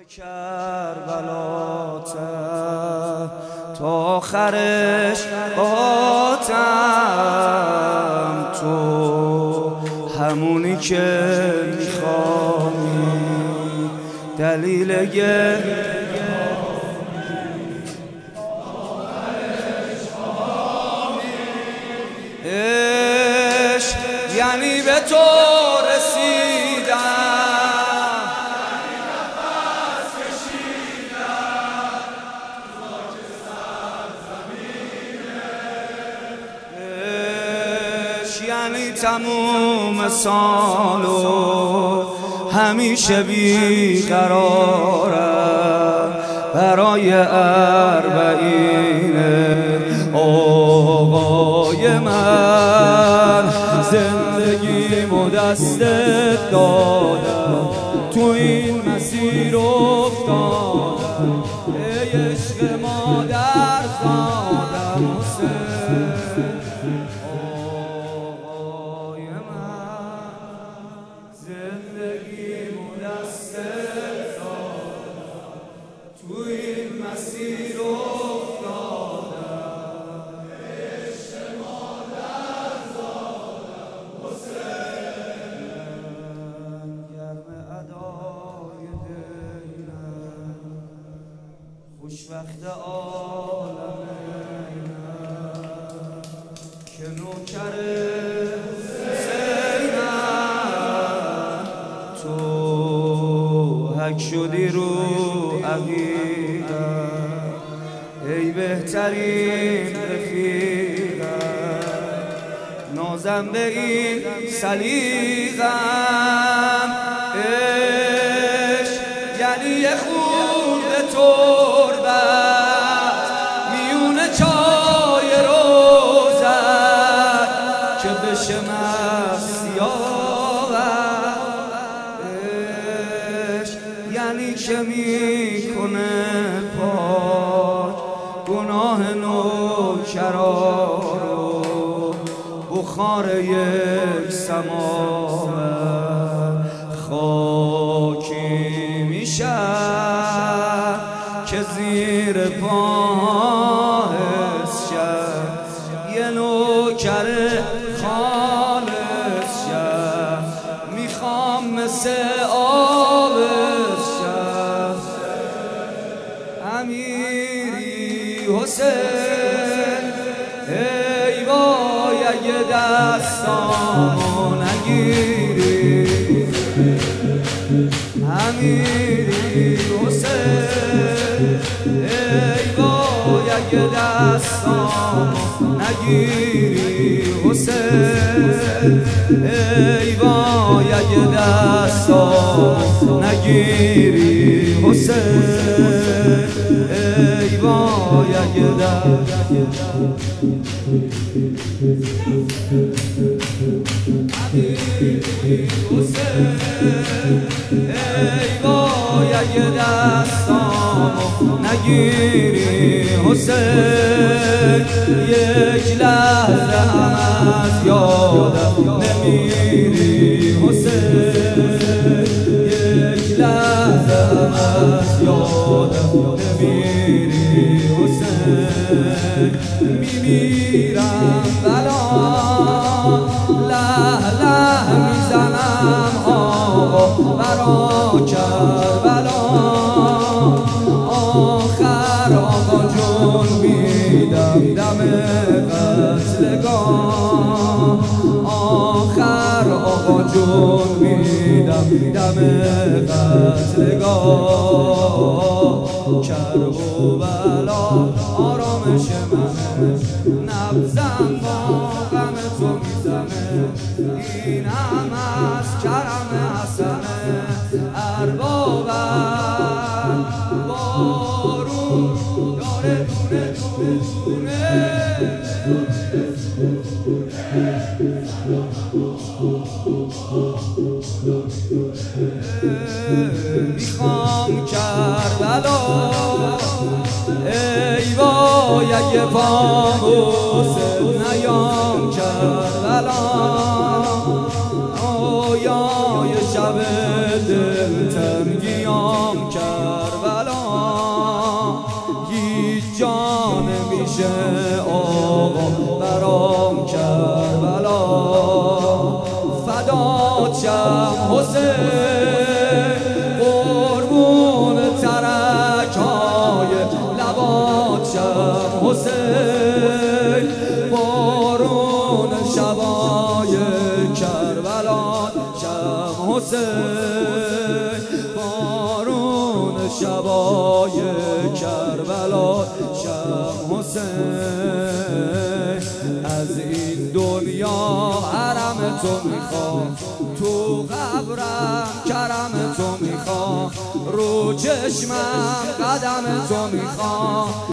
کربلا تا آخرش باتم، تو همونی که میخوایی، دلیل عشق یعنی به تو رسیدم، یعنی تموم سالو همیشه بیقرارم برای اربعین آقای من. زندگیمو دستت دادم، تو این مسیر افتادم، ای عشق مادر زادم حسین. زندگیمو دستت دادم، تو این مسیر افتادم، عشق مادر زادم حسین. گرم ادای دینم، خوشبخت عالمینم که نوکره حک شدی رو عقیدم، ای بهترین رفیقم، نازم به این سلیقم. عشق یعنی یه خورده تربت میونه چای روزت که بشه یعنی که میکنه پاک گناه نوکرا رو، بخار یک سماوت خاکی میشه که زیر پاهش شد یه نوکر خالص شد. میخوام مثل امیری حسین، ای وای اگه دستامو نگیری، امیری حسین، ای وای اگه دستامو نگیری حسین، ای وای اگه دستامو نگیری حسین، ای وای اگه دستامو نگیری حسین، یک لحظه هم از یادم نمیری حسین، یک لحظه هم از یادم نمیری حسین. میمیرم بلا له له میزنم آقا برا کربلا، آخر آقا جون میدم دم قتلگاه، آخر آقا جون میدم دم قتلگاه. کرب و بلا آرامش منه، نبزم با غم تو میزنه، اینم از کرم حسنه. اربابم بارون داره دونه دونه، میخوام کربلا، ای وای اگه پامو سر نیام کربلا، آیا یه شب دل تنگیام کرد حسین قربون ترک‌های لبات شم حسین بارون شبای کربلا شم حسین بارون شبای کربلا شم حسین از این دنیا حرم تو میخوام تو قبرم کرم تو میخوام رو چشمم قدم تو میخوام